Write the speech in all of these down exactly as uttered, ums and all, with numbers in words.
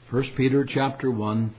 First Peter chapter one,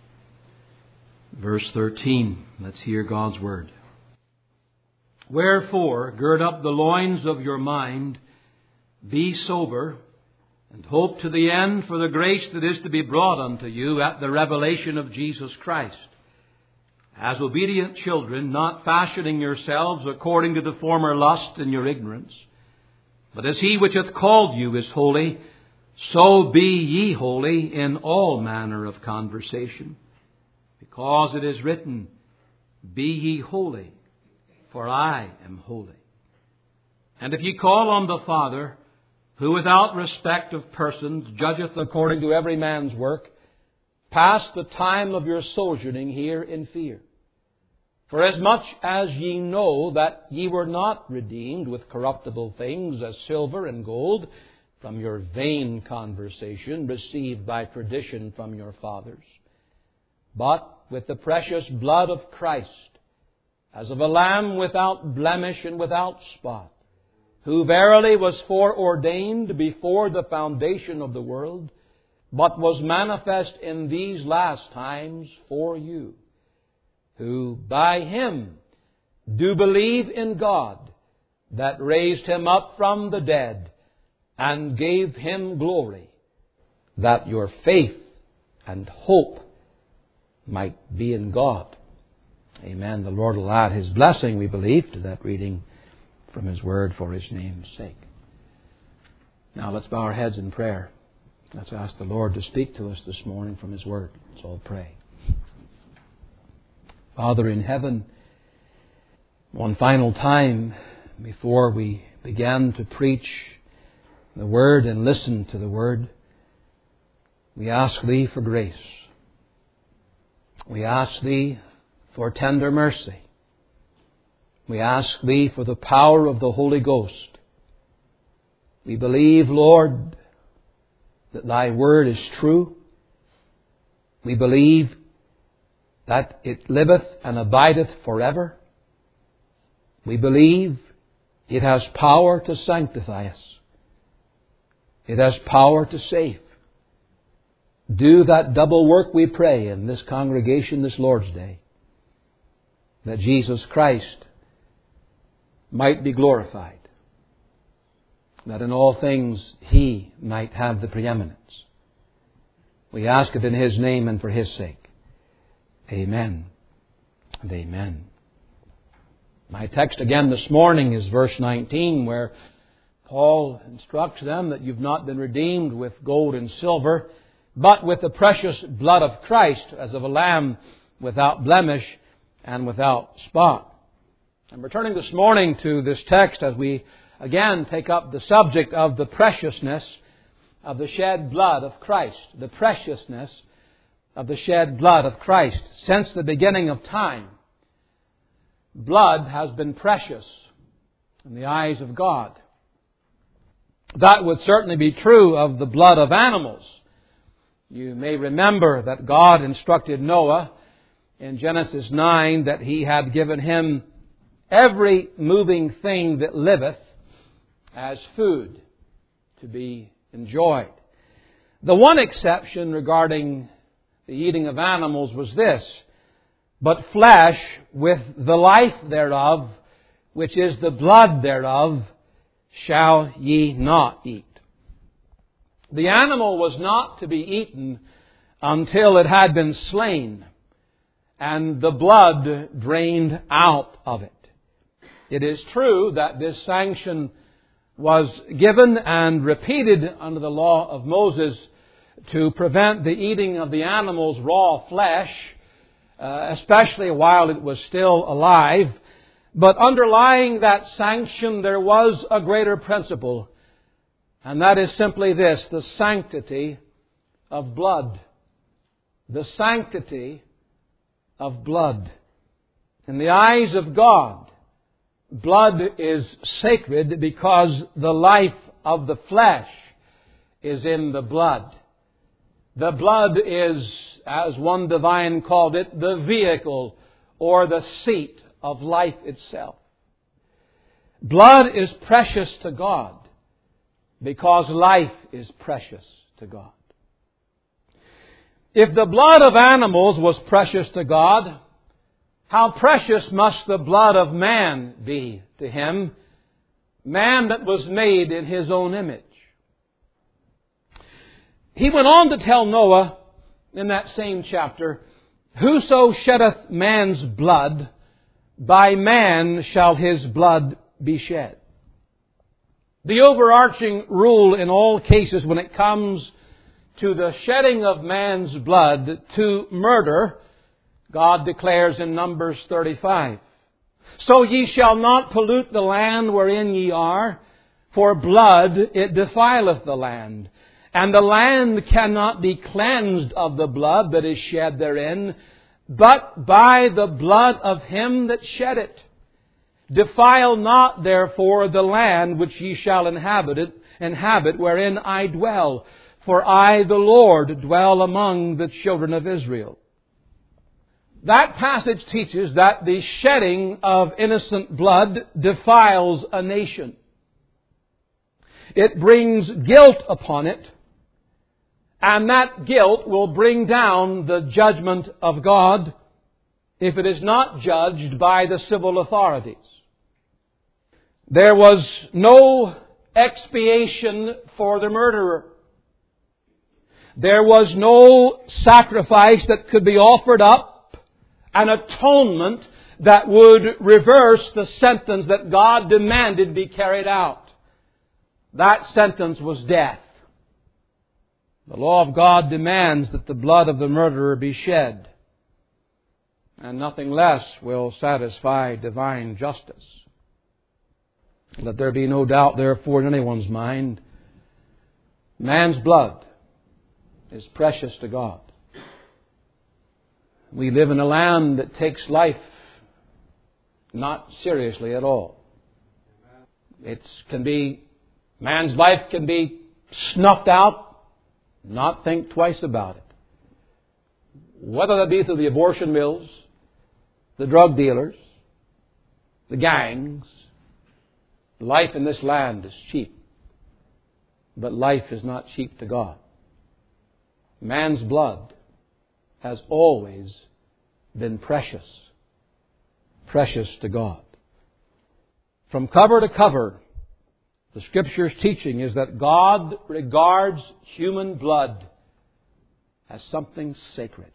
verse thirteen. Let's hear God's word. Wherefore, gird up the loins of your mind, be sober, and hope to the end for the grace that is to be brought unto you at the revelation of Jesus Christ. As obedient children, not fashioning yourselves according to the former lust in your ignorance, but as he which hath called you is holy, so be ye holy in all manner of conversation. Because it is written, Be ye holy, for I am holy. And if ye call on the Father, who without respect of persons judgeth according to every man's work, pass the time of your sojourning here in fear. For as much as ye know that ye were not redeemed with corruptible things as silver and gold from your vain conversation received by tradition from your fathers, but with the precious blood of Christ, as of a lamb without blemish and without spot, who verily was foreordained before the foundation of the world, but was manifest in these last times for you, who by Him do believe in God, that raised Him up from the dead, and gave Him glory, that your faith and hope might be in God. Amen. The Lord will add His blessing, we believe, to that reading from His Word for His name's sake. Now let's bow our heads in prayer. Let's ask the Lord to speak to us this morning from His Word. Let's all pray. Father in heaven, one final time before we began to preach the Word and listen to the Word, we ask Thee for grace. We ask Thee for tender mercy. We ask Thee for the power of the Holy Ghost. We believe, Lord, that Thy Word is true. We believe that it liveth and abideth forever. We believe it has power to sanctify us. It has power to save. Do that double work, we pray, in this congregation this Lord's Day, that Jesus Christ might be glorified, that in all things He might have the preeminence. We ask it in His name and for His sake. Amen and amen. My text again this morning is verse nineteen, where Paul instructs them that you've not been redeemed with gold and silver, but with the precious blood of Christ, as of a lamb without blemish and without spot. I'm returning this morning to this text as we again take up the subject of the preciousness of the shed blood of Christ. The preciousness of the shed blood of Christ. Since the beginning of time, blood has been precious in the eyes of God. That would certainly be true of the blood of animals. You may remember that God instructed Noah in Genesis nine that He had given him every moving thing that liveth as food to be enjoyed. The one exception regarding the eating of animals was this: but flesh with the life thereof, which is the blood thereof, shall ye not eat. The animal was not to be eaten until it had been slain and the blood drained out of it. It is true that this sanction was given and repeated under the law of Moses to prevent the eating of the animal's raw flesh, uh, especially while it was still alive. But underlying that sanction there was a greater principle, and that is simply this: the sanctity of blood. The sanctity of blood. In the eyes of God, blood is sacred because the life of the flesh is in the blood. The blood is, as one divine called it, the vehicle or the seat of life itself. Blood is precious to God because life is precious to God. If the blood of animals was precious to God, how precious must the blood of man be to Him, man that was made in His own image. He went on to tell Noah in that same chapter, "Whoso sheddeth man's blood, by man shall his blood be shed." The overarching rule in all cases when it comes to the shedding of man's blood to murder, God declares in Numbers thirty-five, "So ye shall not pollute the land wherein ye are, for blood it defileth the land. And the land cannot be cleansed of the blood that is shed therein, but by the blood of him that shed it. Defile not therefore the land which ye shall inhabit it, inhabit wherein I dwell. For I, the Lord, dwell among the children of Israel." That passage teaches that the shedding of innocent blood defiles a nation. It brings guilt upon it, and that guilt will bring down the judgment of God if it is not judged by the civil authorities. There was no expiation for the murderer. There was no sacrifice that could be offered up, an atonement that would reverse the sentence that God demanded be carried out. That sentence was death. The law of God demands that the blood of the murderer be shed, and nothing less will satisfy divine justice. Let there be no doubt, therefore, in anyone's mind, man's blood is precious to God. We live in a land that takes life not seriously at all. It can be, man's life can be snuffed out, not think twice about it. Whether that be through the abortion mills, the drug dealers, the gangs, life in this land is cheap. But life is not cheap to God. Man's blood has always been precious. Precious to God. From cover to cover, the Scripture's teaching is that God regards human blood as something sacred.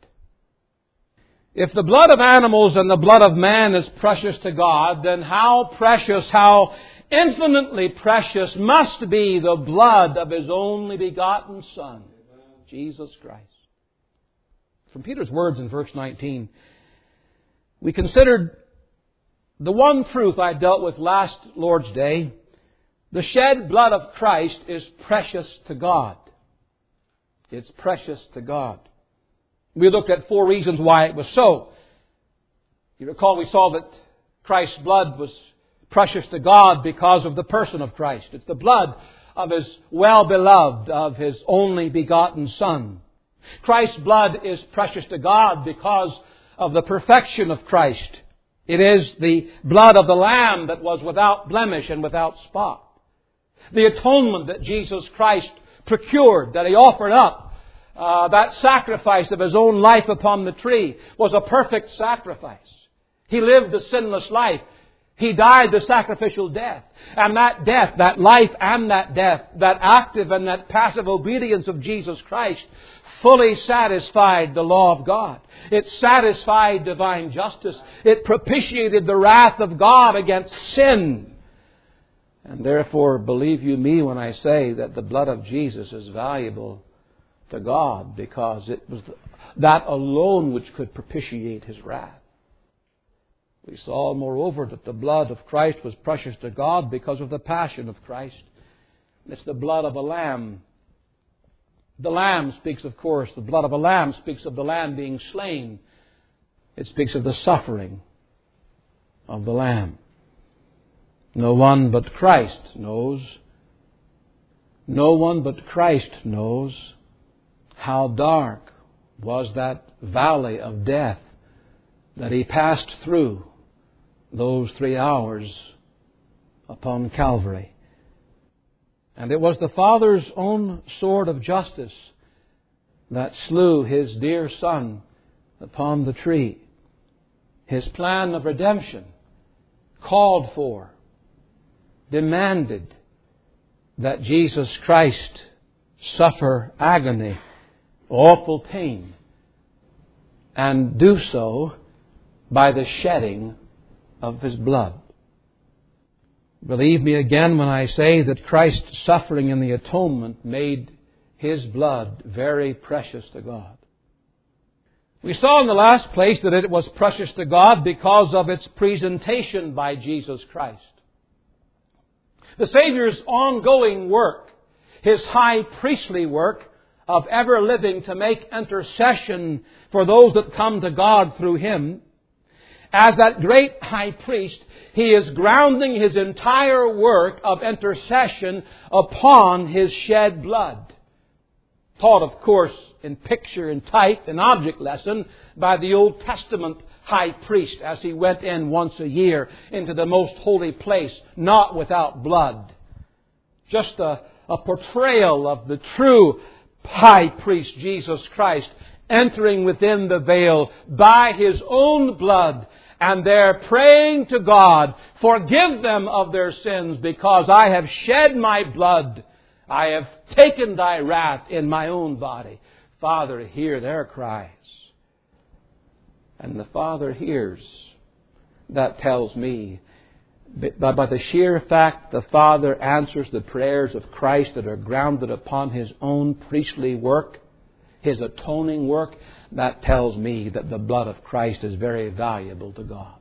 If the blood of animals and the blood of man is precious to God, then how precious, how infinitely precious must be the blood of His only begotten Son, Jesus Christ. From Peter's words in verse nineteen, we considered the one truth I dealt with last Lord's Day. The shed blood of Christ is precious to God. It's precious to God. We looked at four reasons why it was so. You recall we saw that Christ's blood was precious to God because of the person of Christ. It's the blood of His well-beloved, of His only begotten Son. Christ's blood is precious to God because of the perfection of Christ. It is the blood of the Lamb that was without blemish and without spot. The atonement that Jesus Christ procured, that He offered up, uh, that sacrifice of His own life upon the tree was a perfect sacrifice. He lived the sinless life. He died the sacrificial death. And that death, that life and that death, that active and that passive obedience of Jesus Christ fully satisfied the law of God. It satisfied divine justice. It propitiated the wrath of God against sin. And therefore, believe you me when I say that the blood of Jesus is valuable to God, because it was that alone which could propitiate His wrath. We saw, moreover, that the blood of Christ was precious to God because of the passion of Christ. It's the blood of a lamb. The lamb speaks, of course, the blood of a lamb speaks of the lamb being slain. It speaks of the suffering of the lamb. No one but Christ knows, no one but Christ knows how dark was that valley of death that He passed through those three hours upon Calvary. And it was the Father's own sword of justice that slew His dear Son upon the tree. His plan of redemption called for, demanded that Jesus Christ suffer agony, awful pain, and do so by the shedding of His blood. Believe me again when I say that Christ's suffering in the atonement made His blood very precious to God. We saw in the last place that it was precious to God because of its presentation by Jesus Christ. The Savior's ongoing work, His high priestly work of ever living to make intercession for those that come to God through Him, as that great high priest, He is grounding His entire work of intercession upon His shed blood. Taught, of course, in picture and type and object lesson by the Old Testament high priest as he went in once a year into the most holy place, not without blood. Just a, a portrayal of the true high priest, Jesus Christ, entering within the veil by His own blood and there praying to God, forgive them of their sins because I have shed my blood. I have taken thy wrath in my own body. Father, hear their cries. And the Father hears. That tells me, by, by the sheer fact the Father answers the prayers of Christ that are grounded upon His own priestly work, His atoning work, that tells me that the blood of Christ is very valuable to God.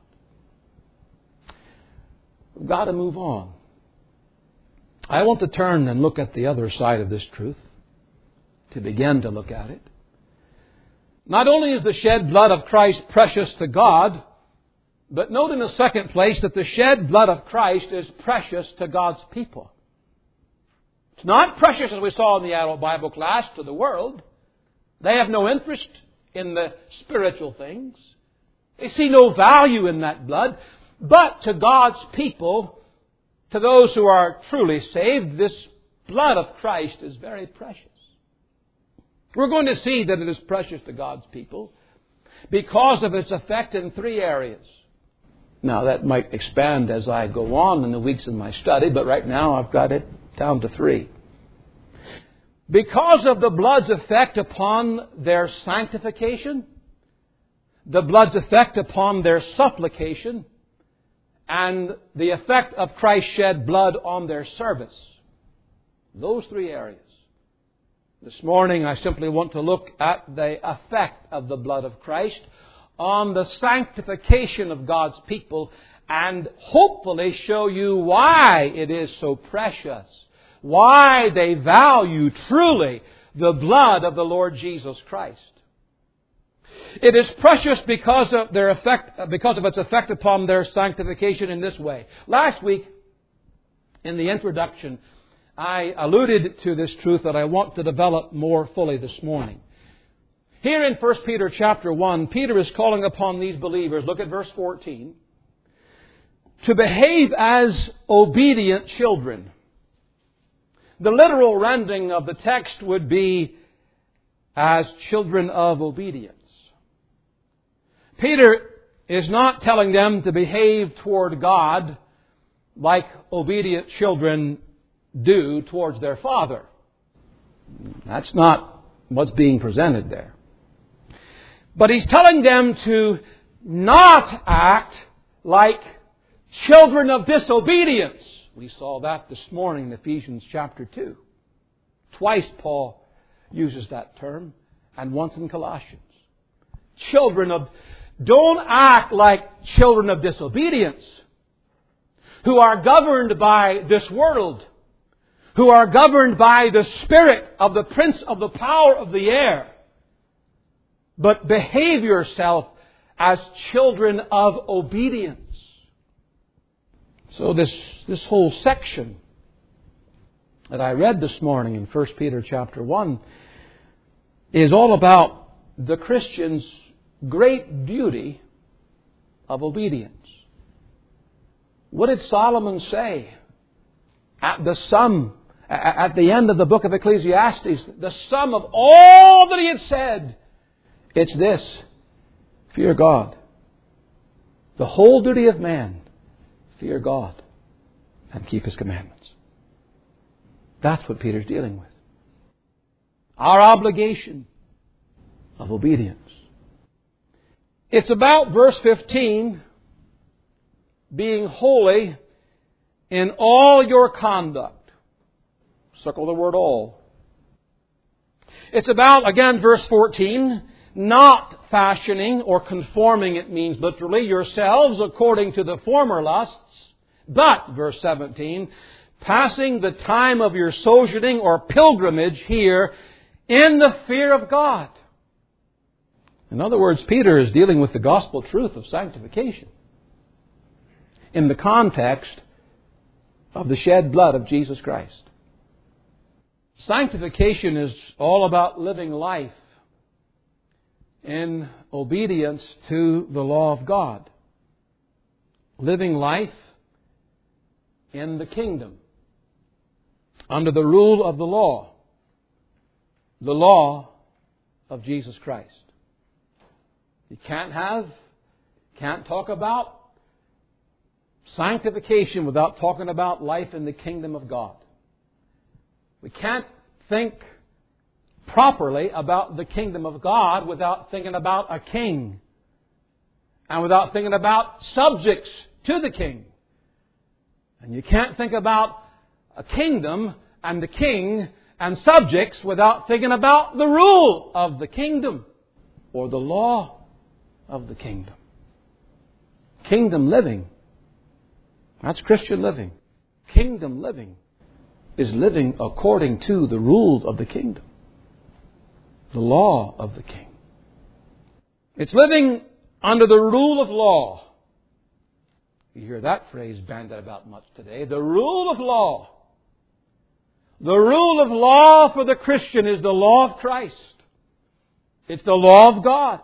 We've got to move on. I want to turn and look at the other side of this truth, to begin to look at it. Not only is the shed blood of Christ precious to God, but note in the second place that the shed blood of Christ is precious to God's people. It's not precious, as we saw in the adult Bible class, to the world. They have no interest in the spiritual things. They see no value in that blood. But to God's people, to those who are truly saved, this blood of Christ is very precious. We're going to see that it is precious to God's people because of its effect in three areas. Now, that might expand as I go on in the weeks of my study, but right now I've got it down to three. Because of the blood's effect upon their sanctification, the blood's effect upon their supplication, and the effect of Christ's shed blood on their service. Those three areas. This morning I simply want to look at the effect of the blood of Christ on the sanctification of God's people and hopefully show you why it is so precious, why they value truly the blood of the Lord Jesus Christ. It is precious because of their effect, because of its effect upon their sanctification in this way. Last week, in the introduction, I alluded to this truth that I want to develop more fully this morning. Here in First Peter chapter one, Peter is calling upon these believers, look at verse fourteen, to behave as obedient children. The literal rendering of the text would be as children of obedience. Peter is not telling them to behave toward God like obedient children do towards their father. That's not what's being presented there. But he's telling them to not act like children of disobedience. We saw that this morning in Ephesians chapter two. Twice Paul uses that term, and once in Colossians. Children of, don't act like children of disobedience, who are governed by this world, who are governed by the spirit of the prince of the power of the air. But behave yourself as children of obedience. So this, this whole section that I read this morning in First Peter chapter one is all about the Christian's great duty of obedience. What did Solomon say at the sum At the end of the book of Ecclesiastes, the sum of all that he had said, it's this: fear God. The whole duty of man, fear God and keep His commandments. That's what Peter's dealing with. Our obligation of obedience. It's about verse fifteen, being holy in all your conduct. Circle the word all. It's about, again, verse fourteen, not fashioning or conforming, it means literally, yourselves according to the former lusts, but, verse seventeen, passing the time of your sojourning or pilgrimage here in the fear of God. In other words, Peter is dealing with the gospel truth of sanctification in the context of the shed blood of Jesus Christ. Sanctification is all about living life in obedience to the law of God. Living life in the kingdom, under the rule of the law, the law of Jesus Christ. You can't have, can't talk about sanctification without talking about life in the kingdom of God. We can't think properly about the kingdom of God without thinking about a king and without thinking about subjects to the king. And you can't think about a kingdom and the king and subjects without thinking about the rule of the kingdom or the law of the kingdom. Kingdom living, that's Christian living. Kingdom living is living according to the rules of the kingdom, the law of the king. It's living under the rule of law. You hear that phrase bandied about much today. The rule of law. The rule of law for the Christian is the law of Christ. It's the law of God.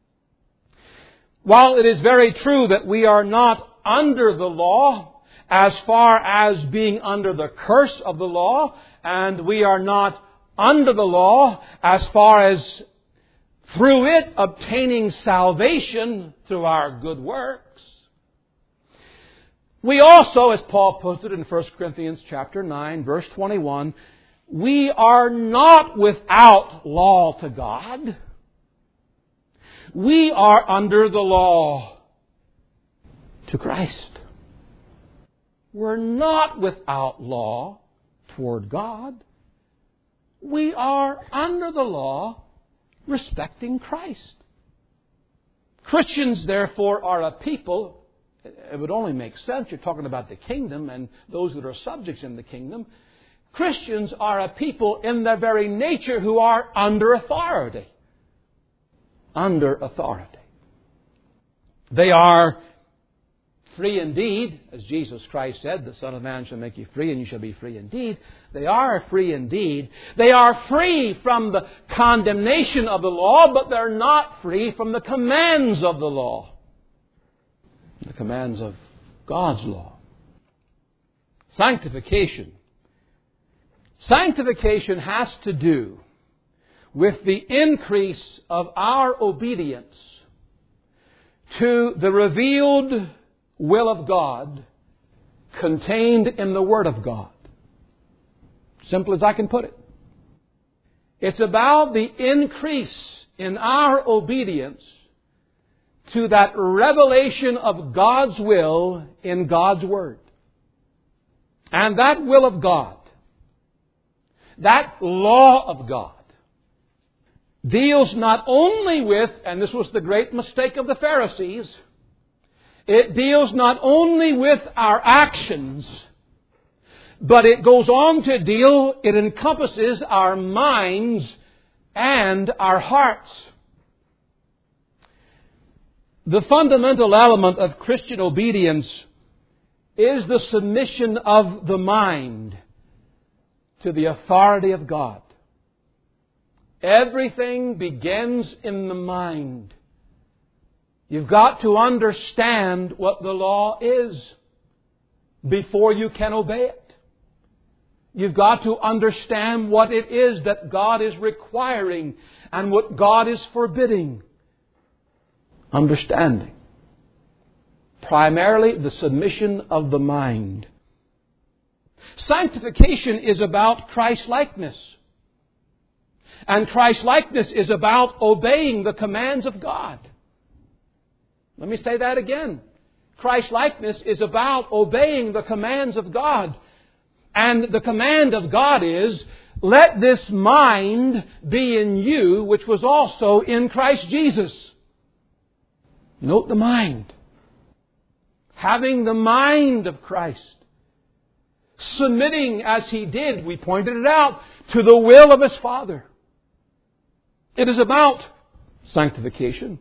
While it is very true that we are not under the law as far as being under the curse of the law, and we are not under the law as far as through it obtaining salvation through our good works, we also, as Paul puts it in First Corinthians chapter nine, verse twenty-one, we are not without law to God. We are under the law to Christ. We're not without law toward God. We are under the law respecting Christ. Christians, therefore, are a people. It would only make sense. You're talking about the kingdom and those that are subjects in the kingdom. Christians are a people in their very nature who are under authority. Under authority. They are free indeed, as Jesus Christ said, the Son of Man shall make you free and you shall be free indeed. They are free indeed. They are free from the condemnation of the law, but they're not free from the commands of the law. The commands of God's law. Sanctification. Sanctification has to do with the increase of our obedience to the revealed will of God contained in the Word of God. Simple as I can put it. It's about the increase in our obedience to that revelation of God's will in God's Word. And that will of God, that law of God, deals not only with, and this was the great mistake of the Pharisees, it deals not only with our actions, but it goes on to deal, it encompasses our minds and our hearts. The fundamental element of Christian obedience is the submission of the mind to the authority of God. Everything begins in the mind. You've got to understand what the law is before you can obey it. You've got to understand what it is that God is requiring and what God is forbidding. Understanding. Primarily the submission of the mind. Sanctification is about Christ-likeness. And Christ-likeness is about obeying the commands of God. Let me say that again. Christ-likeness is about obeying the commands of God. And the command of God is, let this mind be in you, which was also in Christ Jesus. Note the mind. Having the mind of Christ. Submitting as He did, we pointed it out, to the will of His Father. It is about sanctification.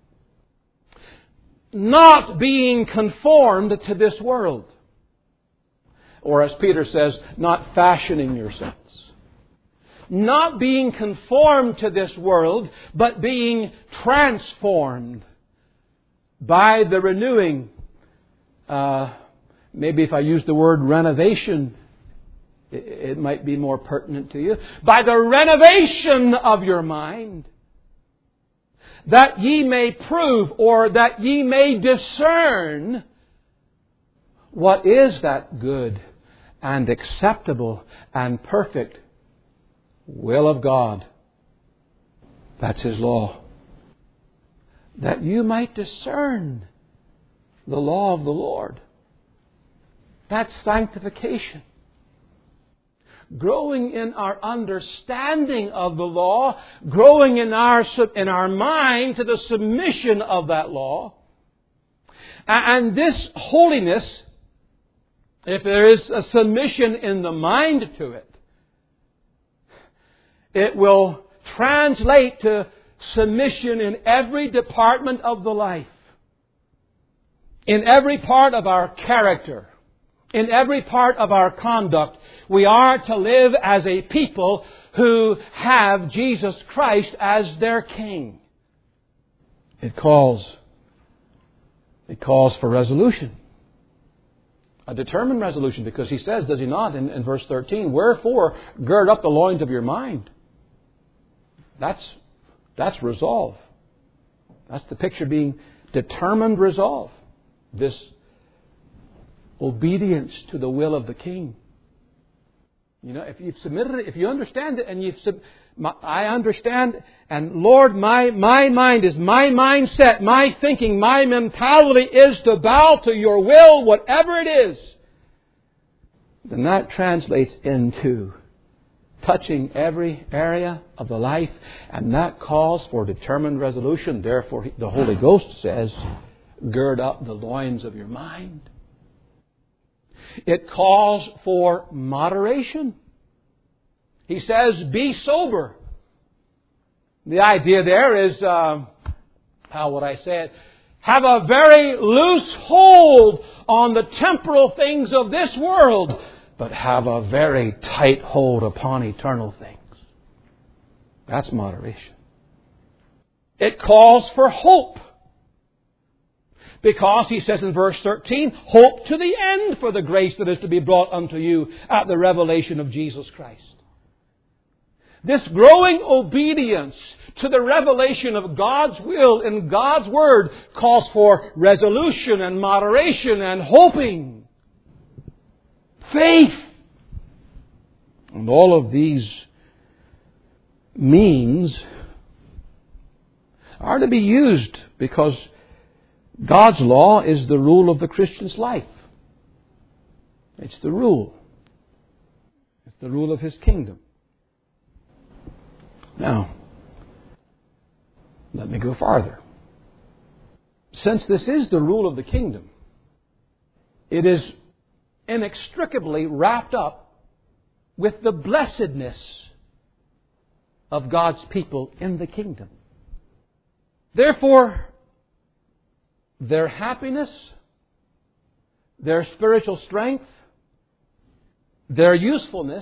Not being conformed to this world. Or as Peter says, not fashioning yourselves. Not being conformed to this world, but being transformed by the renewing. Uh, maybe if I use the word renovation, it, it might be more pertinent to you. By the renovation of your mind, that ye may prove, or that ye may discern, what is that good and acceptable and perfect will of God. That's His law. That you might discern the law of the Lord. That's sanctification. Growing in our understanding of the law, growing in our, in our mind to the submission of that law. And this holiness, if there is a submission in the mind to it, it will translate to submission in every department of the life. In every part of our character. In every part of our conduct. We are to live as a people who have Jesus Christ as their King. It calls, it calls for resolution. A determined resolution, because He says, does He not, in, in verse thirteen, wherefore gird up the loins of your mind. That's, that's resolve. That's the picture being determined resolve. This obedience to the will of the King. You know, if you've submitted it, if you understand it, and you've sub- my, I understand, and Lord, my my mind is my mindset, my thinking, my mentality is to bow to Your will, whatever it is. Then that translates into touching every area of the life, and that calls for determined resolution. Therefore, the Holy Ghost says, gird up the loins of your mind. It calls for moderation. He says, be sober. The idea there is, uh, how would I say it? Have a very loose hold on the temporal things of this world, but have a very tight hold upon eternal things. That's moderation. It calls for hope. Because He says in verse thirteen, hope to the end for the grace that is to be brought unto you at the revelation of Jesus Christ. This growing obedience to the revelation of God's will in God's Word calls for resolution and moderation and hoping. Faith. And all of these means are to be used because God's law is the rule of the Christian's life. It's the rule. It's the rule of His kingdom. Now, let me go farther. Since this is the rule of the kingdom, it is inextricably wrapped up with the blessedness of God's people in the kingdom. Therefore, their happiness, their spiritual strength, their usefulness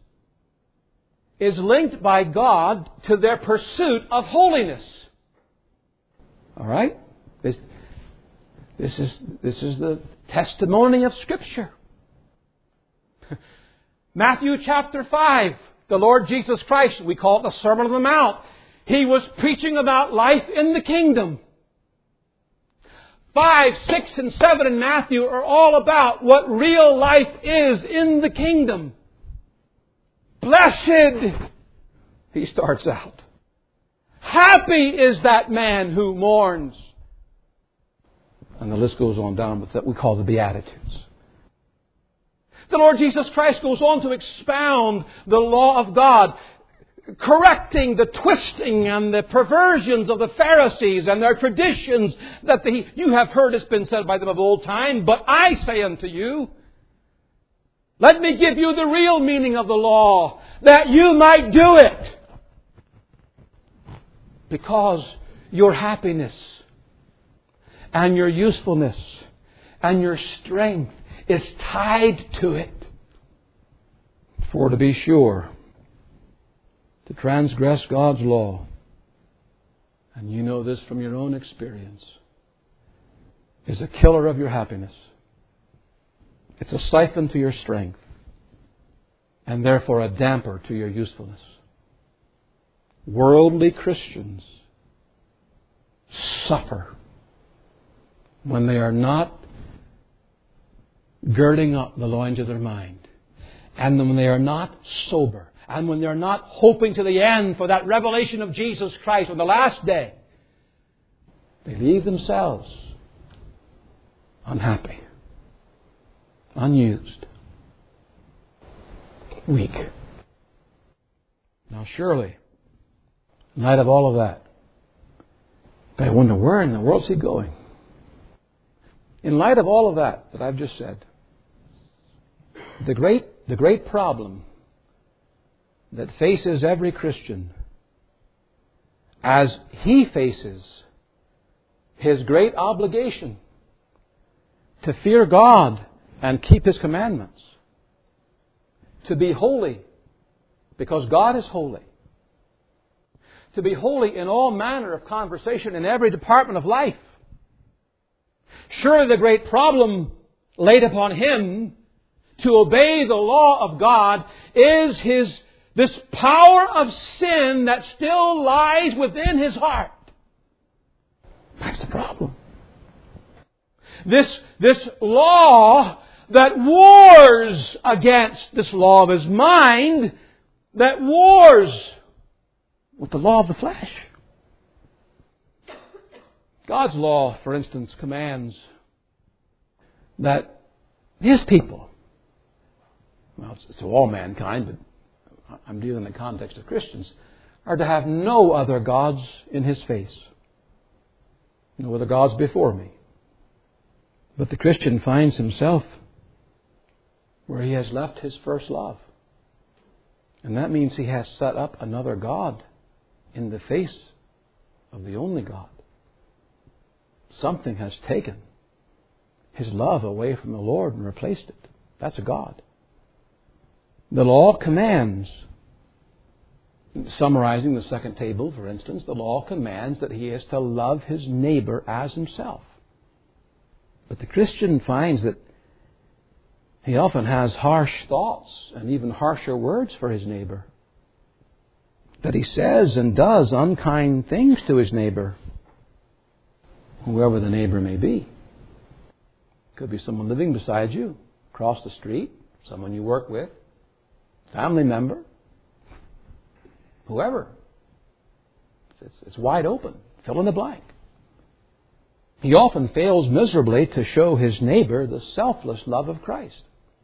is linked by God to their pursuit of holiness. All right? This, this is, this is the testimony of Scripture. Matthew chapter five, the Lord Jesus Christ, we call it the Sermon on the Mount. He was preaching about life in the kingdom. Five, six, and seven in Matthew are all about what real life is in the kingdom. Blessed, he starts out. Happy is that man who mourns. And the list goes on down with what we call the Beatitudes. The Lord Jesus Christ goes on to expound the law of God, correcting the twisting and the perversions of the Pharisees and their traditions that the, you have heard has been said by them of old time, but I say unto you, let me give you the real meaning of the law, that you might do it. Because your happiness and your usefulness and your strength is tied to it. For to be sure, to transgress God's law, and you know this from your own experience, is a killer of your happiness. It's a siphon to your strength, and therefore a damper to your usefulness. Worldly Christians suffer when they are not girding up the loins of their mind, and when they are not sober, and when they are not hoping to the end for that revelation of Jesus Christ on the last day. They leave themselves unhappy, unused, weak. Now surely, in light of all of that, I wonder, where in the world is he going? In light of all of that that I've just said, the great, the great problem that faces every Christian as he faces his great obligation to fear God and keep His commandments, to be holy because God is holy, to be holy in all manner of conversation in every department of life. Surely the great problem laid upon him to obey the law of God is his this power of sin that still lies within his heart. That's the problem. This, this law that wars against this law of his mind, that wars with the law of the flesh. God's law, for instance, commands that His people, well, it's to all mankind, but I'm dealing in the context of Christians, are to have no other gods in His face. No other gods before me. But the Christian finds himself where he has left his first love. And that means he has set up another God in the face of the only God. Something has taken his love away from the Lord and replaced it. That's a God. The law commands, summarizing the second table, for instance, the law commands that he is to love his neighbor as himself. But the Christian finds that he often has harsh thoughts and even harsher words for his neighbor. That he says and does unkind things to his neighbor, whoever the neighbor may be. Could be someone living beside you, across the street, someone you work with, family member, whoever. It's, it's wide open. Fill in the blank. He often fails miserably to show his neighbor the selfless love of Christ.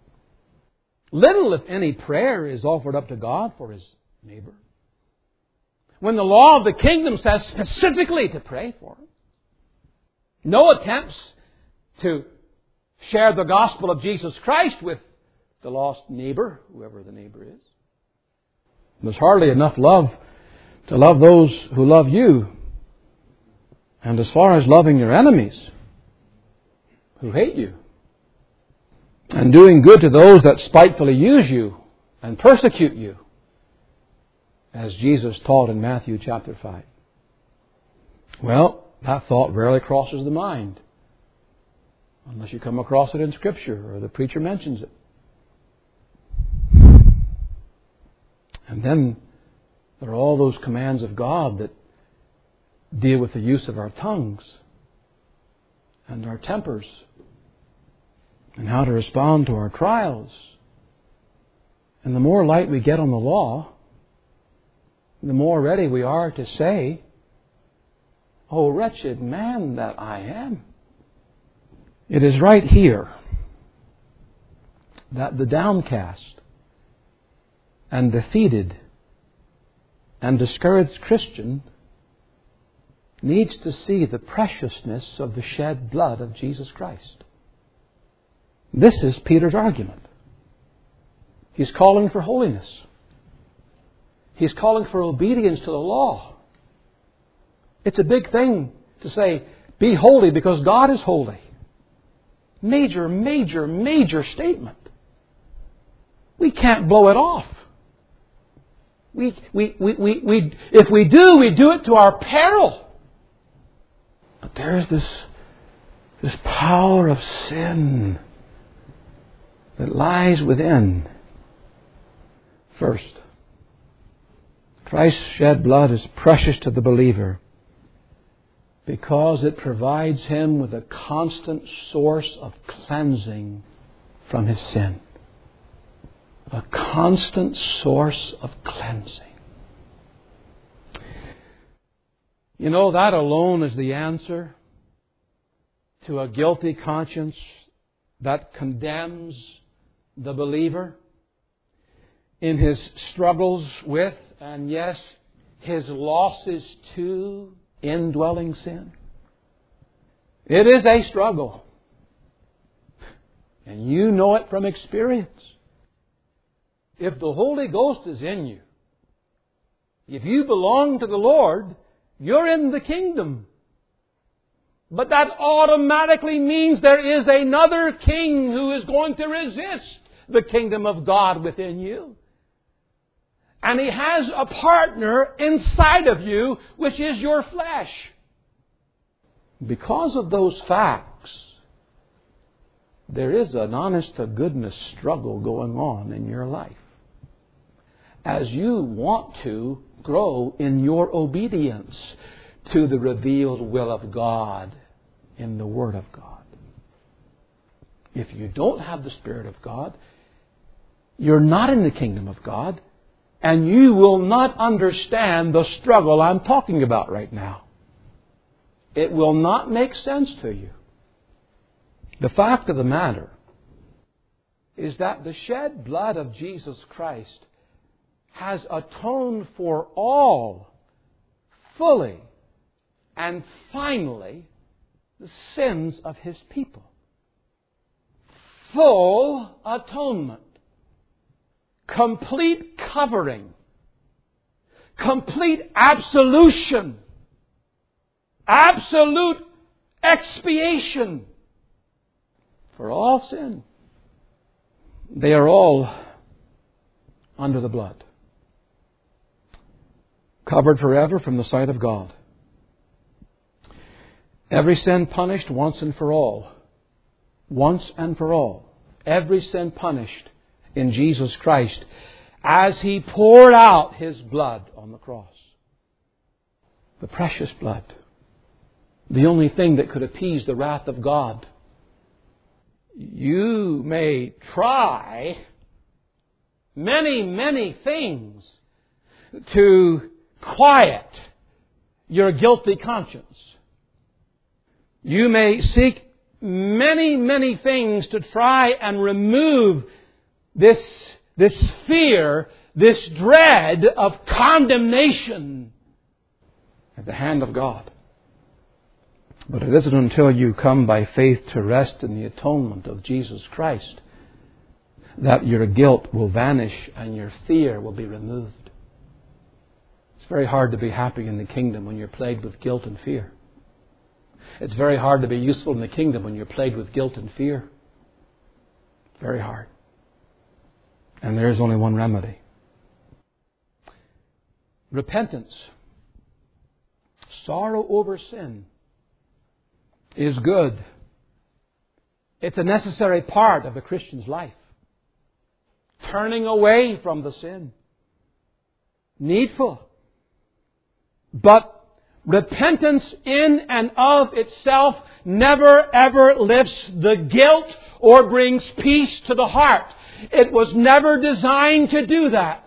Little, if any, prayer is offered up to God for his neighbor. When the law of the kingdom says specifically to pray for him. No attempts to share the gospel of Jesus Christ with the lost neighbor, whoever the neighbor is. There's hardly enough love to love those who love you. And as far as loving your enemies who hate you, and doing good to those that spitefully use you and persecute you, as Jesus taught in Matthew chapter five. Well, that thought rarely crosses the mind, unless you come across it in Scripture or the preacher mentions it. And then there are all those commands of God that deal with the use of our tongues and our tempers and how to respond to our trials. And the more light we get on the law, the more ready we are to say, "Oh, wretched man that I am." It is right here that the downcast and defeated and discouraged Christian needs to see the preciousness of the shed blood of Jesus Christ. This is Peter's argument. He's calling for holiness. He's calling for obedience to the law. It's a big thing to say, be holy because God is holy. Major, major, major statement. We can't blow it off. We, we, we, we, we, if we do, we do it to our peril. But there's this, this power of sin that lies within. First, Christ's shed blood is precious to the believer because it provides him with a constant source of cleansing from his sin. A constant source of cleansing. You know, that alone is the answer to a guilty conscience that condemns the believer in his struggles with, and yes, his losses to indwelling sin. It is a struggle. And you know it from experience. If the Holy Ghost is in you, if you belong to the Lord, you're in the kingdom. But that automatically means there is another king who is going to resist the kingdom of God within you. And he has a partner inside of you, which is your flesh. Because of those facts, there is an honest-to-goodness struggle going on in your life as you want to grow in your obedience to the revealed will of God in the Word of God. If you don't have the Spirit of God, you're not in the kingdom of God, and you will not understand the struggle I'm talking about right now. It will not make sense to you. The fact of the matter is that the shed blood of Jesus Christ has atoned for all, fully and finally, the sins of His people. Full atonement. Complete covering. Complete absolution. Absolute expiation for all sin. They are all under the blood. Covered forever from the sight of God. Every sin punished once and for all. Once and for all. Every sin punished in Jesus Christ as He poured out His blood on the cross. The precious blood. The only thing that could appease the wrath of God. You may try many, many things to quiet your guilty conscience. You may seek many, many things to try and remove this, this fear, this dread of condemnation at the hand of God. But it isn't until you come by faith to rest in the atonement of Jesus Christ that your guilt will vanish and your fear will be removed. It's very hard to be happy in the kingdom when you're plagued with guilt and fear. It's very hard to be useful in the kingdom when you're plagued with guilt and fear. Very hard. And there is only one remedy. Repentance. Sorrow over sin is good. It's a necessary part of a Christian's life. Turning away from the sin. needful. But repentance in and of itself never ever lifts the guilt or brings peace to the heart. It was never designed to do that.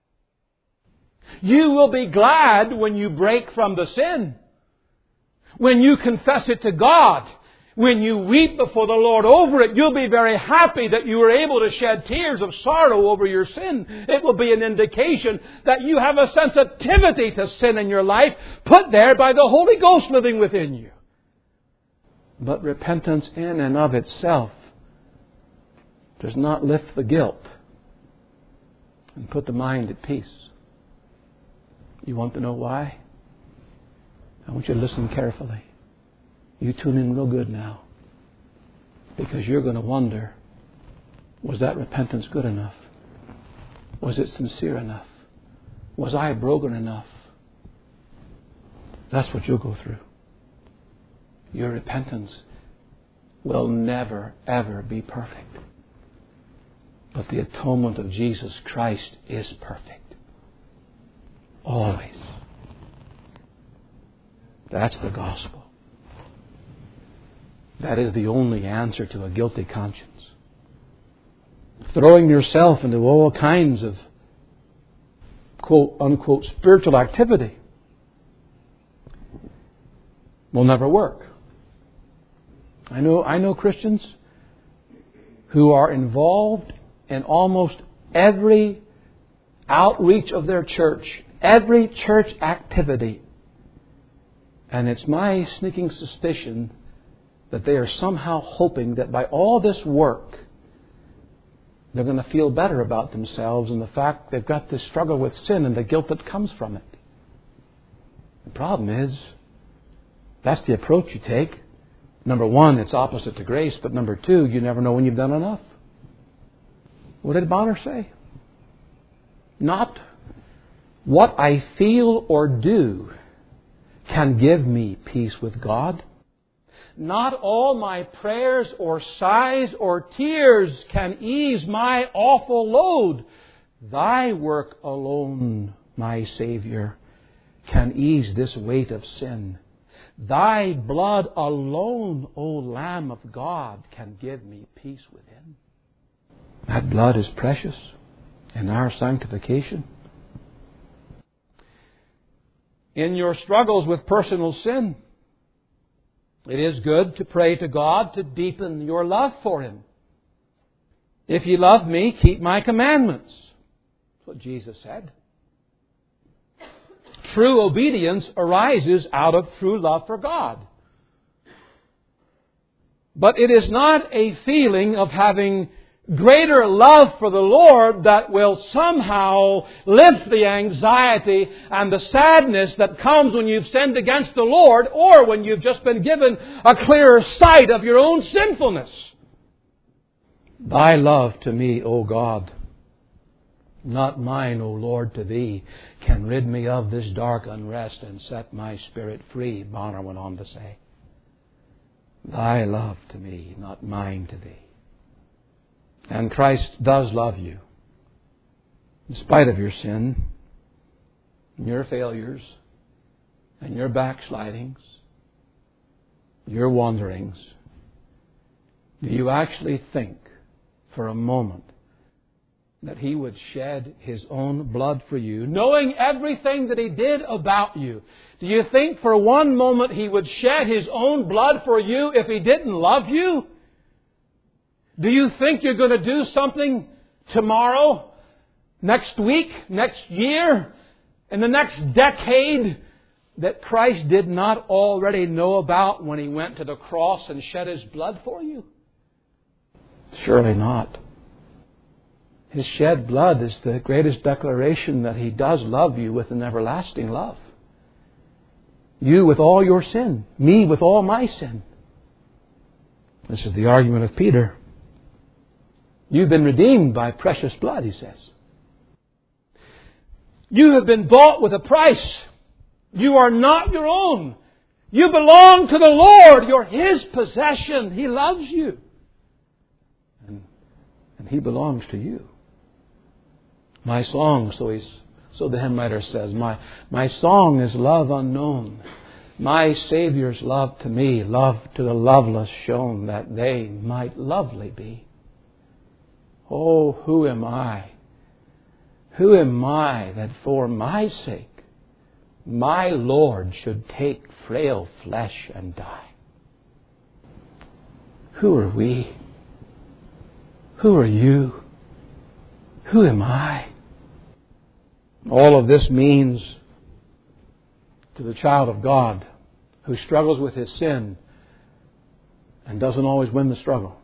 You will be glad when you break from the sin. When you confess it to God. When you weep before the Lord over it, you'll be very happy that you were able to shed tears of sorrow over your sin. It will be an indication that you have a sensitivity to sin in your life, put there by the Holy Ghost living within you. But repentance in and of itself does not lift the guilt and put the mind at peace. You want to know why? I want you to listen carefully. You tune in real good now. Because you're going to wonder, was that repentance good enough? Was it sincere enough? Was I broken enough? That's what you'll go through. Your repentance will never, ever be perfect. But the atonement of Jesus Christ is perfect. Always. That's the gospel. That is the only answer to a guilty conscience. Throwing yourself into all kinds of quote unquote spiritual activity will never work. I know I know Christians who are involved in almost every outreach of their church, every church activity. And it's my sneaking suspicion that they are somehow hoping that by all this work, they're going to feel better about themselves and the fact they've got this struggle with sin and the guilt that comes from it. The problem is, that's the approach you take. Number one, it's opposite to grace. But number two, you never know when you've done enough. What did Bonner say? Not what I feel or do can give me peace with God. Not all my prayers or sighs or tears can ease my awful load. Thy work alone, my Savior, can ease this weight of sin. Thy blood alone, O Lamb of God, can give me peace within. That blood is precious in our sanctification. In your struggles with personal sin, it is good to pray to God to deepen your love for Him. If ye love me, keep my commandments. That's what Jesus said. True obedience arises out of true love for God. But it is not a feeling of having greater love for the Lord that will somehow lift the anxiety and the sadness that comes when you've sinned against the Lord or when you've just been given a clearer sight of your own sinfulness. Thy love to me, O God, not mine, O Lord, to Thee, can rid me of this dark unrest and set my spirit free, Bonner went on to say. Thy love to me, not mine to Thee. And Christ does love you, in spite of your sin, and your failures, and your backslidings, your wanderings. Do you actually think for a moment that He would shed His own blood for you, knowing everything that He did about you? Do you think for one moment He would shed His own blood for you if He didn't love you? Do you think you're going to do something tomorrow, next week, next year, in the next decade that Christ did not already know about when He went to the cross and shed His blood for you? Surely not. His shed blood is the greatest declaration that He does love you with an everlasting love. You with all your sin. Me with all my sin. This is the argument of Peter. You've been redeemed by precious blood, he says. You have been bought with a price. You are not your own. You belong to the Lord. You're His possession. He loves you. And, and He belongs to you. My song so, is, So the hymn writer says, My, my song is love unknown. My Saviour's love to me, love to the loveless shown, that they might lovely be. Oh, who am I? Who am I that for my sake my Lord should take frail flesh and die? Who are we? Who are you? Who am I? All of this means to the child of God who struggles with his sin and doesn't always win the struggle.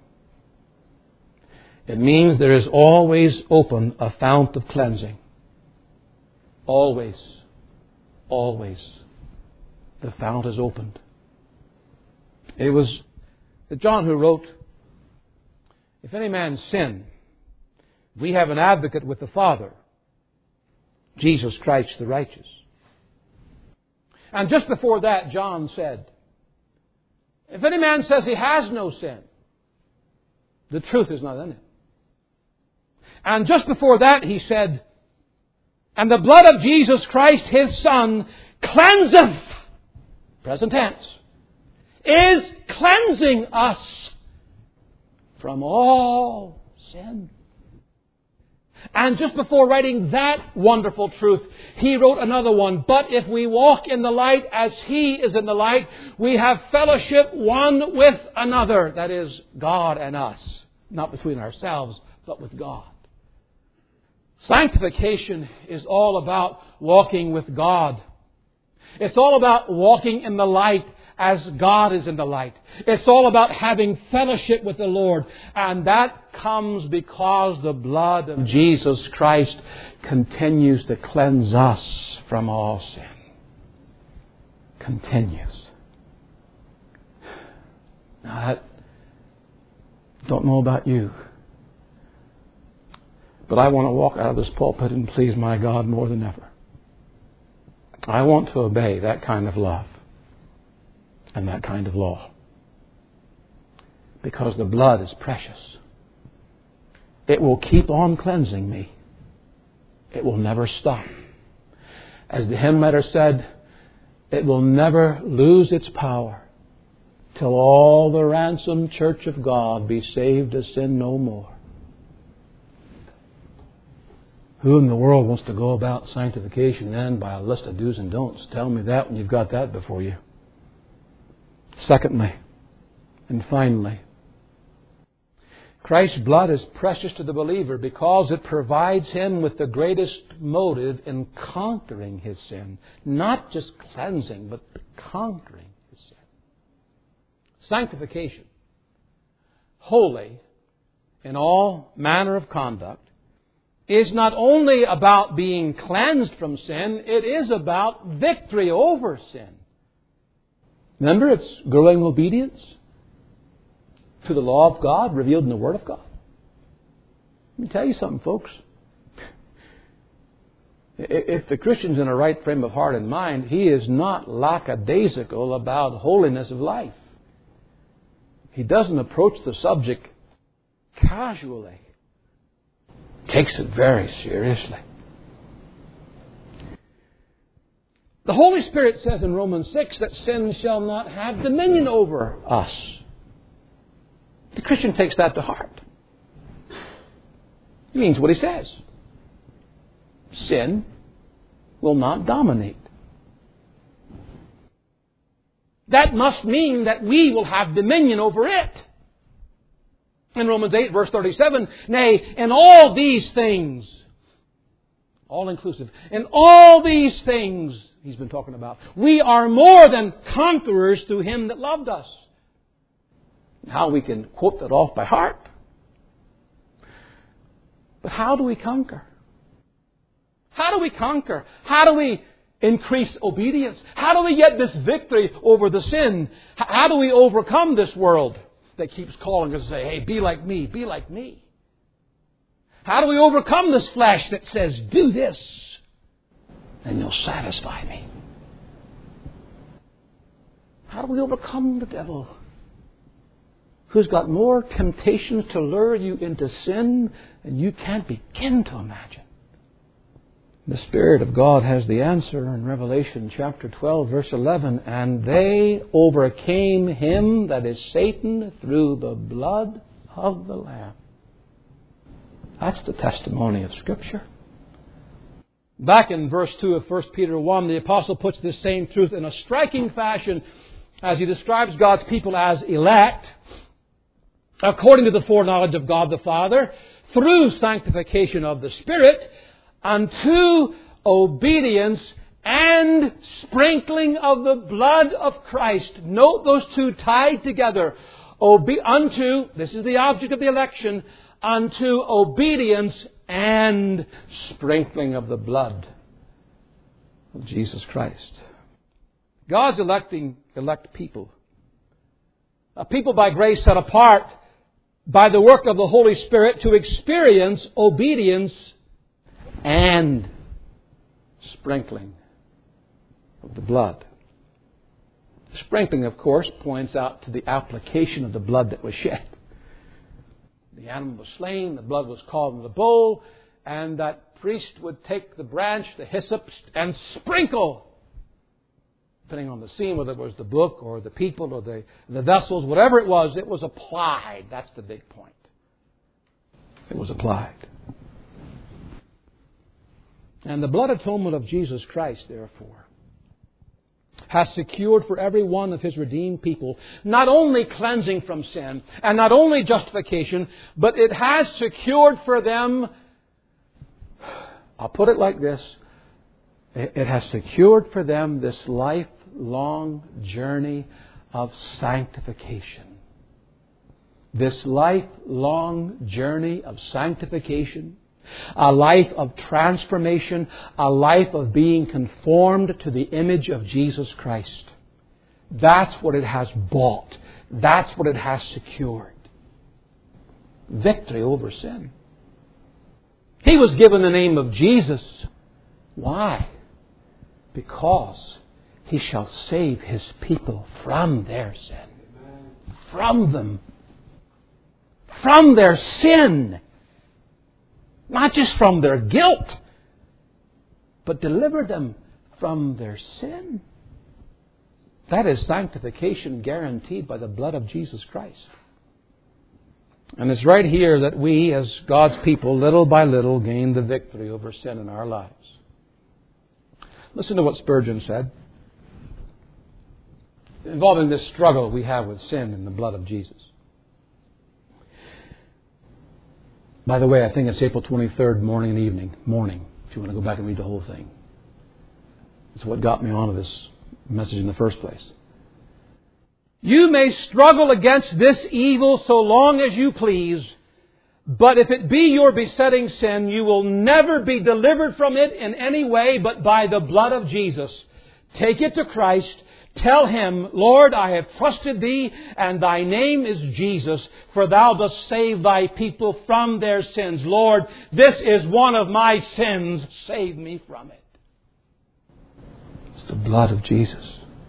It means there is always open a fount of cleansing. Always, always, the fount is opened. It was John who wrote, If any man sin, we have an advocate with the Father, Jesus Christ the righteous. And just before that, John said, if any man says he has no sin, the truth is not in him. And just before that, he said, and the blood of Jesus Christ, His Son, cleanseth, present tense, is cleansing us from all sin. And just before writing that wonderful truth, he wrote another one. But if we walk in the light as He is in the light, we have fellowship one with another. That is, God and us. Not between ourselves, but with God. Sanctification is all about walking with God. It's all about walking in the light as God is in the light. It's all about having fellowship with the Lord. And that comes because the blood of Jesus Christ continues to cleanse us from all sin. Continues. Now, I don't know about you, but I want to walk out of this pulpit and please my God more than ever. I want to obey that kind of love and that kind of law. Because the blood is precious. It will keep on cleansing me. It will never stop. As the hymn writer said, it will never lose its power till all the ransomed church of God be saved to sin no more. Who in the world wants to go about sanctification then by a list of do's and don'ts? Tell me that when you've got that before you. Secondly, and finally, Christ's blood is precious to the believer because it provides him with the greatest motive in conquering his sin. Not just cleansing, but conquering his sin. Sanctification, holy in all manner of conduct, is not only about being cleansed from sin, it is about victory over sin. Remember, it's growing obedience to the law of God revealed in the Word of God. Let me tell you something, folks. If the Christian's in a right frame of heart and mind, he is not lackadaisical about holiness of life. He doesn't approach the subject casually. Takes it very seriously. The Holy Spirit says in Romans six that sin shall not have dominion over us. The Christian takes that to heart. It means what he says. Sin will not dominate. That must mean that we will have dominion over it. In Romans eight, verse thirty-seven, nay, in all these things, all inclusive, in all these things, he's been talking about, we are more than conquerors through Him that loved us. How we can quote that off by heart. But how do we conquer? How do we conquer? How do we increase obedience? How do we get this victory over the sin? How do we overcome this world that keeps calling us to say, hey, be like me, be like me? How do we overcome this flesh that says, do this, and you'll satisfy me? How do we overcome the devil, who's got more temptations to lure you into sin than you can't begin to imagine? The Spirit of God has the answer in Revelation chapter twelve, verse eleven. And they overcame him, that is Satan, through the blood of the Lamb. That's the testimony of Scripture. Back in verse two of First Peter one, the Apostle puts this same truth in a striking fashion as he describes God's people as elect, according to the foreknowledge of God the Father, through sanctification of the Spirit, unto obedience and sprinkling of the blood of Christ. Note those two tied together. Obe- unto, this is the object of the election, unto obedience and sprinkling of the blood of Jesus Christ. God's electing elect people. A people by grace set apart by the work of the Holy Spirit to experience obedience and sprinkling of the blood. The sprinkling, of course, points out to the application of the blood that was shed. The animal was slain, the blood was called in the bowl, and that priest would take the branch, the hyssop, and sprinkle, depending on the scene, whether it was the book or the people or the, the vessels, whatever it was, it was applied. That's the big point. It was applied. And the blood atonement of Jesus Christ, therefore, has secured for every one of His redeemed people not only cleansing from sin and not only justification, but it has secured for them, I'll put it like this, it has secured for them this lifelong journey of sanctification. This lifelong journey of sanctification, a life of transformation, a life of being conformed to the image of Jesus Christ. That's what it has bought. That's what it has secured. Victory over sin. He was given the name of Jesus. Why? Because He shall save His people from their sin. From them. From their sin. Not just from their guilt, but deliver them from their sin. That is sanctification guaranteed by the blood of Jesus Christ. And it's right here that we, as God's people, little by little, gain the victory over sin in our lives. Listen to what Spurgeon said, involving this struggle we have with sin and the blood of Jesus. By the way, I think it's April twenty-third, morning and evening. Morning, if you want to go back and read the whole thing. It's what got me onto this message in the first place. You may struggle against this evil so long as you please, but if it be your besetting sin, you will never be delivered from it in any way but by the blood of Jesus. Take it to Christ. Tell Him, Lord, I have trusted Thee, and Thy name is Jesus, for Thou dost save Thy people from their sins. Lord, this is one of my sins. Save me from it. It's the blood of Jesus.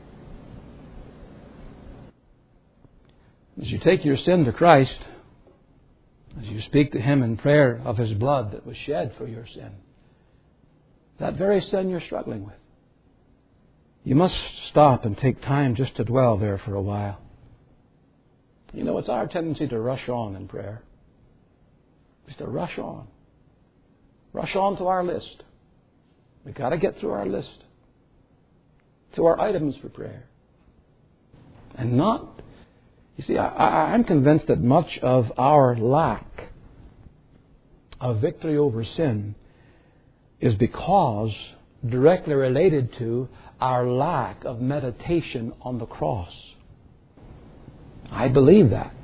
As you take your sin to Christ, as you speak to Him in prayer of His blood that was shed for your sin, that very sin you're struggling with, you must stop and take time just to dwell there for a while. You know, it's our tendency to rush on in prayer. Just to rush on. Rush on to our list. We've got to get through our list. To our items for prayer. And not... You see, I, I, I'm convinced that much of our lack of victory over sin is because directly related to our lack of meditation on the cross. I believe that.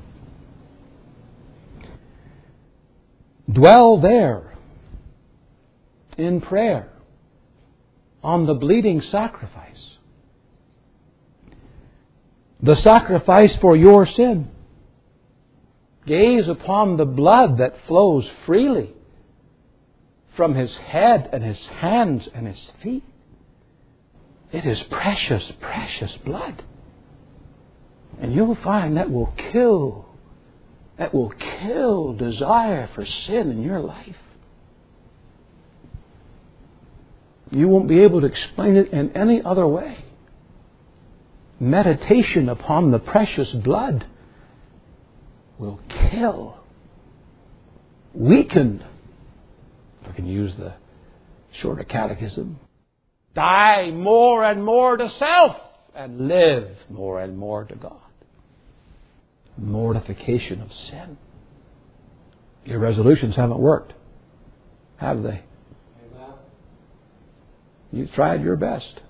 Dwell there in prayer on the bleeding sacrifice. The sacrifice for your sin. Gaze upon the blood that flows freely from His head and His hands and His feet. It is precious, precious blood. And you'll find that will kill, that will kill desire for sin in your life. You won't be able to explain it in any other way. Meditation upon the precious blood will kill, weaken, if I can use the shorter catechism, die more and more to self and live more and more to God. Mortification of sin. Your resolutions haven't worked, have they? Amen. You've tried your best.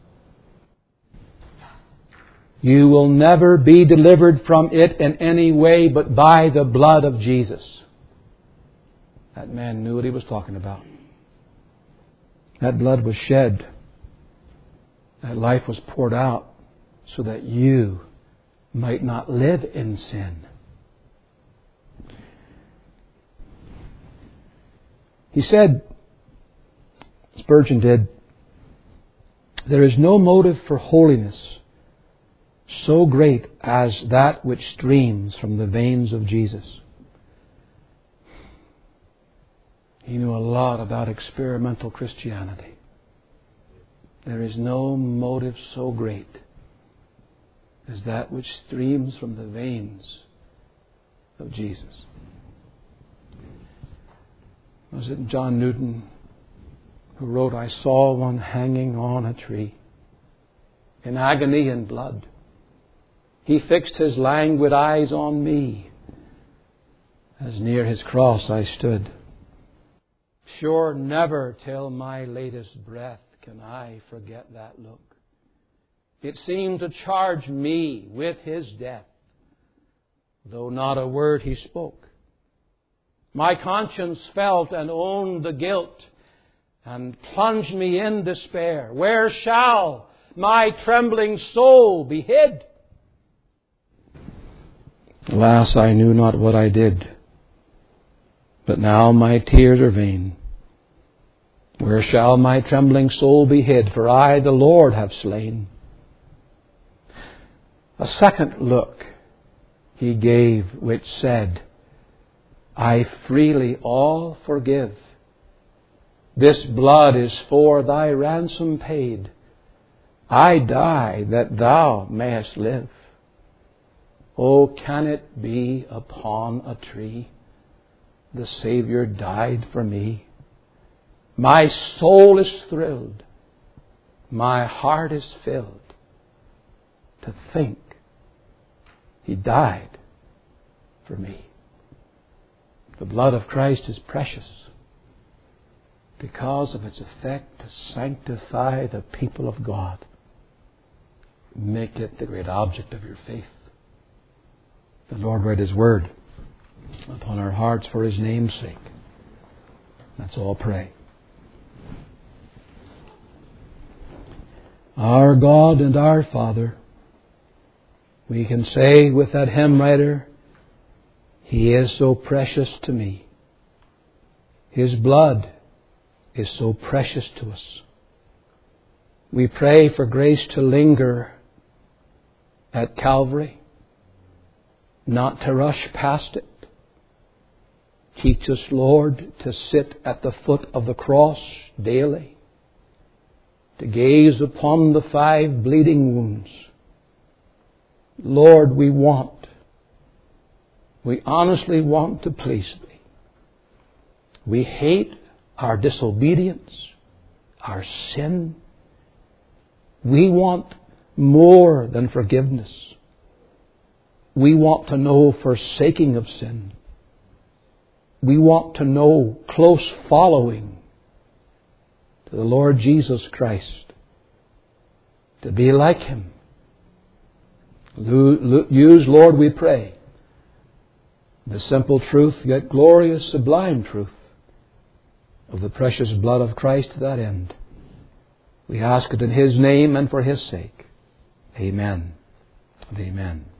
You will never be delivered from it in any way but by the blood of Jesus. That man knew what he was talking about. That blood was shed. That life was poured out so that you might not live in sin. He said, Spurgeon did, there is no motive for holiness so great as that which streams from the veins of Jesus. He knew a lot about experimental Christianity. There is no motive so great as that which streams from the veins of Jesus. Was it John Newton who wrote, I saw one hanging on a tree in agony and blood. He fixed his languid eyes on me as near his cross I stood. Sure, never till my latest breath can I forget that look. It seemed to charge me with his death, though not a word he spoke. My conscience felt and owned the guilt and plunged me in despair. Where shall my trembling soul be hid? Alas, I knew not what I did, but now my tears are vain. Where shall my trembling soul be hid? For I, the Lord, have slain. A second look he gave, which said, I freely all forgive. This blood is for thy ransom paid. I die that thou mayest live. Oh, can it be upon a tree the Savior died for me? My soul is thrilled. My heart is filled to think He died for me. The blood of Christ is precious because of its effect to sanctify the people of God. Make it the great object of your faith. The Lord write His word upon our hearts for His name's sake. Let's all pray. Our God and our Father, we can say with that hymn writer, He is so precious to me. His blood is so precious to us. We pray for grace to linger at Calvary, not to rush past it. Teach us, Lord, to sit at the foot of the cross daily, to gaze upon the five bleeding wounds. Lord, we want, we honestly want to please Thee. We hate our disobedience, our sin. We want more than forgiveness. We want to know forsaking of sin. We want to know close following to the Lord Jesus Christ, to be like Him. Use, Lord, we pray, the simple truth, yet glorious, sublime truth of the precious blood of Christ to that end. We ask it in His name and for His sake. Amen and amen.